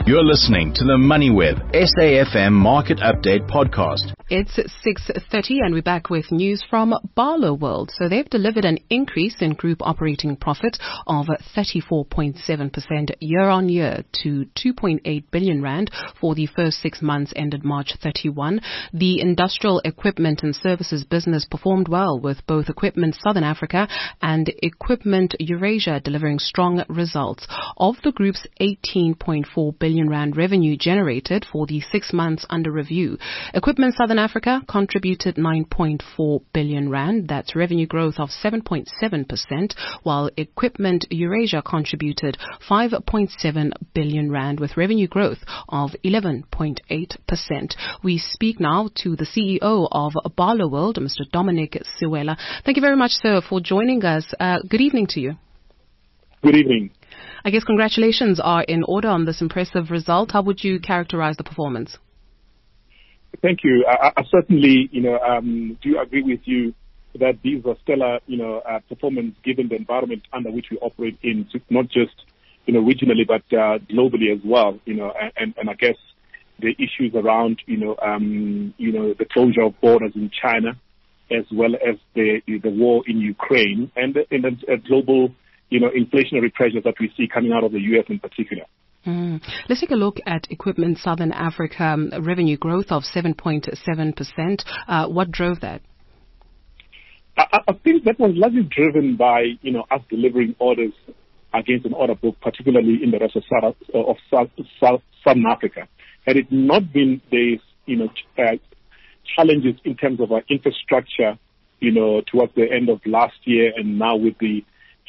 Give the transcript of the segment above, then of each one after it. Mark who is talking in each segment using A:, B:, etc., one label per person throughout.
A: You're listening to the MoneyWeb SAFM Market Update Podcast.
B: It's 6:30 and we're back with news from Barloworld. So they've delivered an increase in group operating profit of 34.7% year on year to 2.8 billion rand for the first 6 months ended March 31. The industrial equipment and services business performed well, with both Equipment Southern Africa and Equipment Eurasia delivering strong results. Of the group's 18.4 billion rand revenue generated for the 6 months under review, Equipment Southern Africa contributed 9.4 billion rand. That's revenue growth of 7.7%, while Equipment Eurasia contributed 5.7 billion rand with revenue growth of 11.8%. We speak now to the CEO of Barloworld, Mr. Dominic Sewela. Thank you very much, sir, for joining us. Good evening to you.
C: Good evening.
B: I guess congratulations are in order on this impressive result. How would you characterize the performance?
C: Thank you. I certainly, do agree with you that these are stellar, performance given the environment under which we operate in, not just, regionally, but globally as well. And I guess the issues around, the closure of borders in China, as well as the war in Ukraine, and the global, inflationary pressures that we see coming out of the U.S. in particular.
B: Let's take a look at Equipment Southern Africa revenue growth of 7.7%. What drove that?
C: I think that was largely driven by, us delivering orders against an order book, particularly in the rest of Southern Africa. Had it not been the, challenges in terms of our infrastructure, towards the end of last year, and now with the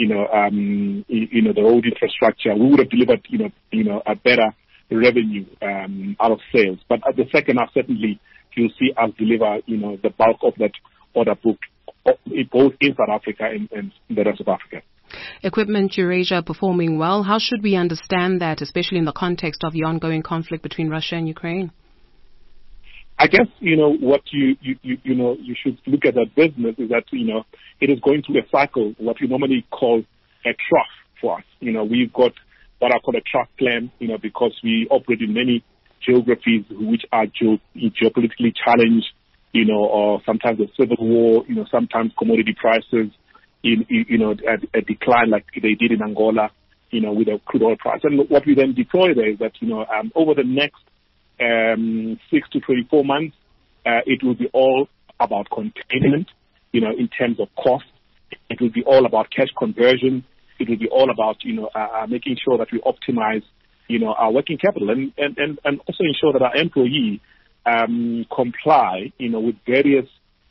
C: the road infrastructure, we would have delivered, a better revenue out of sales. But at the second half, certainly, you'll see us deliver, the bulk of that order book, both in South Africa and the rest of Africa.
B: Equipment Eurasia performing well. How should we understand that, especially in the context of the ongoing conflict between Russia and Ukraine?
C: I guess, what you should look at that business is that, it is going through a cycle, what we normally call a trough for us. We've got what I call a trough plan, because we operate in many geographies which are geopolitically challenged, or sometimes a civil war, sometimes commodity prices a decline like they did in Angola, with a crude oil price. And what we then deploy there is that, over the next 6 to 24 months, it will be all about containment, in terms of cost. It will be all about cash conversion. It will be all about, making sure that we optimize, our working capital and also ensure that our employees comply, with various,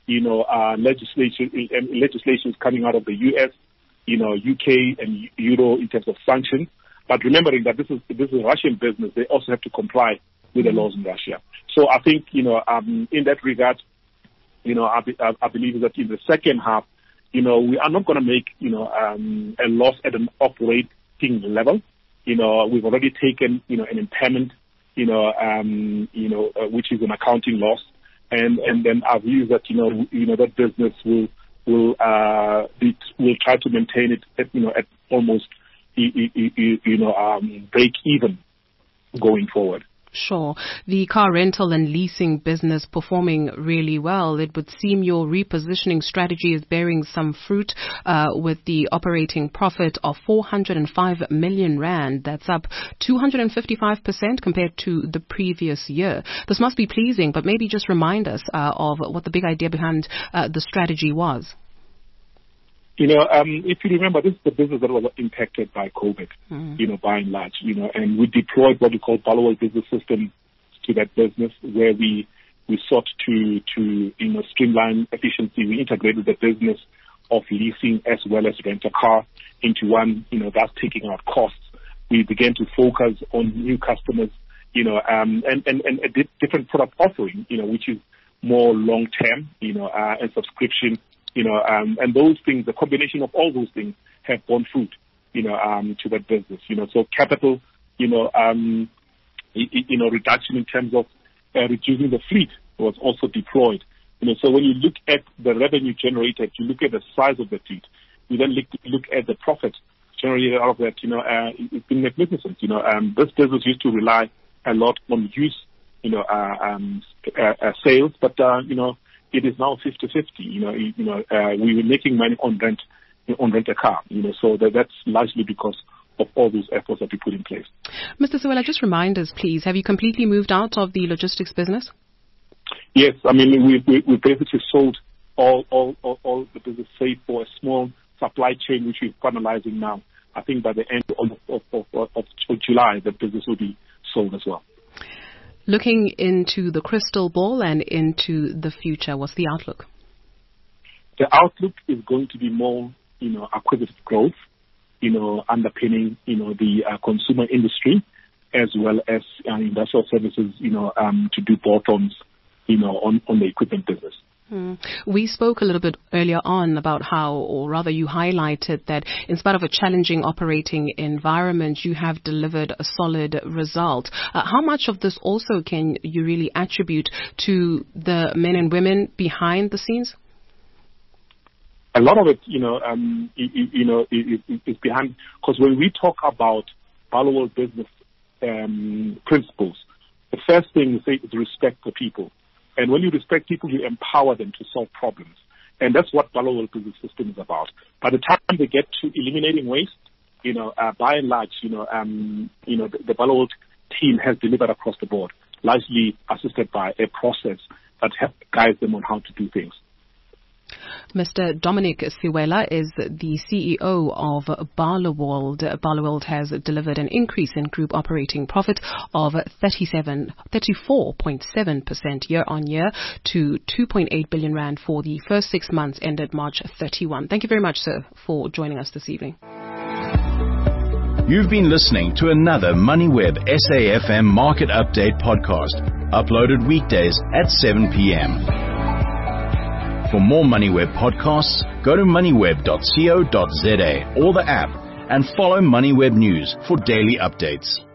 C: legislations coming out of the US, UK and Euro in terms of sanctions. But remembering that this is a Russian business, they also have to comply with the laws in Russia. So I think, in that regard, I believe that in the second half, we are not going to make, a loss at an operating level. We've already taken, an impairment, which is an accounting loss. And then our view is that, that business will try to maintain it at, at almost, break even going forward.
B: Sure. The car rental and leasing business performing really well. It would seem your repositioning strategy is bearing some fruit, with the operating profit of 405 million rand. That's up 255% compared to the previous year. This must be pleasing, but maybe just remind us of what the big idea behind the strategy was.
C: If you remember, this is the business that was impacted by COVID, by and large, and we deployed what we call Barloworld Business System to that business, where we sought to streamline efficiency. We integrated the business of leasing as well as rent a car into one, thus taking out costs. We began to focus on new customers, and a different product offering, which is more long-term, and subscription. And those things, the combination of all those things have borne fruit, to that business, so capital, reduction in terms of reducing the fleet was also deployed. So when you look at the revenue generated, you look at the size of the fleet, you then look at the profit generated out of that, it's been magnificent. This business used to rely a lot on used, sales, but it is now 50-50. We were making money on rent a car. So that's largely because of all those efforts that we put in place.
B: Mr. Siwela, just remind us, please, have you completely moved out of the logistics business?
C: Yes, I mean we basically sold all the business, save for a small supply chain which we're finalizing now. I think by the end of July, the business will be sold as well.
B: Looking into the crystal ball and into the future, what's the outlook?
C: The outlook is going to be more, acquisitive growth, underpinning, the consumer industry, as well as industrial services, to do bolt-ons, on the equipment business.
B: We spoke a little bit earlier on about how, or rather you highlighted that in spite of a challenging operating environment, you have delivered a solid result. How much of this also can you really attribute to the men and women behind the scenes?
C: A lot of it, is behind, because when we talk about Barloworld business principles, the first thing we say is respect for people. And when you respect people, you empower them to solve problems. And that's what Barloworld Business System is about. By the time they get to eliminating waste, by and large, the Barloworld team has delivered across the board, largely assisted by a process that guides them on how to do things.
B: Mr. Dominic Siwela is the CEO of Barloworld. Barloworld has delivered an increase in group operating profit of 34.7% year-on-year to 2.8 billion rand for the first 6 months ended March 31. Thank you very much, sir, for joining us this evening.
A: You've been listening to another MoneyWeb SAFM Market Update podcast, uploaded weekdays at 7 p.m. For more MoneyWeb podcasts, go to moneyweb.co.za or the app and follow MoneyWeb News for daily updates.